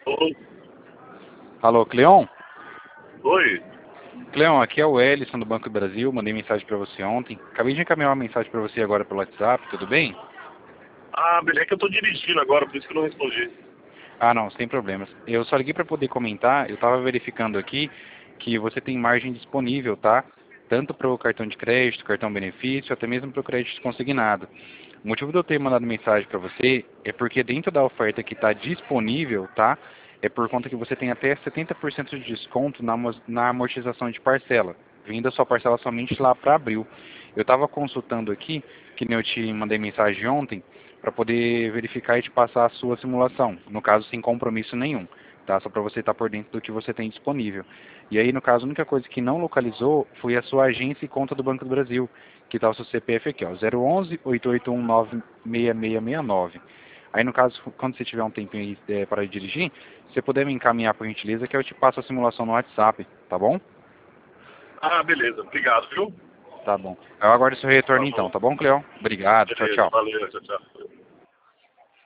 Oi. Alô, Cleon? Oi. Cleon, aqui é o Ellison do Banco do Brasil, mandei mensagem para você ontem. Acabei de encaminhar uma mensagem para você agora pelo WhatsApp, tudo bem? Ah, beleza, é que eu tô dirigindo agora, por isso que eu não respondi. Ah, não, sem problemas. Eu só liguei para poder comentar, eu estava verificando aqui que você tem margem disponível, tá? Tanto para o cartão de crédito, cartão benefício, até mesmo para o crédito consignado. O motivo de eu ter mandado mensagem para você é porque dentro da oferta que está disponível, tá? É por conta que você tem até 70% de desconto na amortização de parcela, vindo a sua parcela somente lá para abril. Eu estava consultando aqui, que nem eu te mandei mensagem ontem, para poder verificar e te passar a sua simulação, no caso sem compromisso nenhum, tá? Só para você estar por dentro do que você tem disponível. E aí, no caso, a única coisa que não localizou foi a sua agência e conta do Banco do Brasil, que está o seu CPF aqui, ó, 011-8819-6669. Aí, no caso, quando você tiver um tempinho aí para dirigir, se você puder me encaminhar por gentileza, que eu te passo a simulação no WhatsApp, tá bom? Ah, beleza, obrigado, viu? Tá bom. Eu aguardo seu Tá retorno então, bom. tá bom, Cleo? Obrigado, tchau, Beleza, tchau. valeu, tchau, tchau.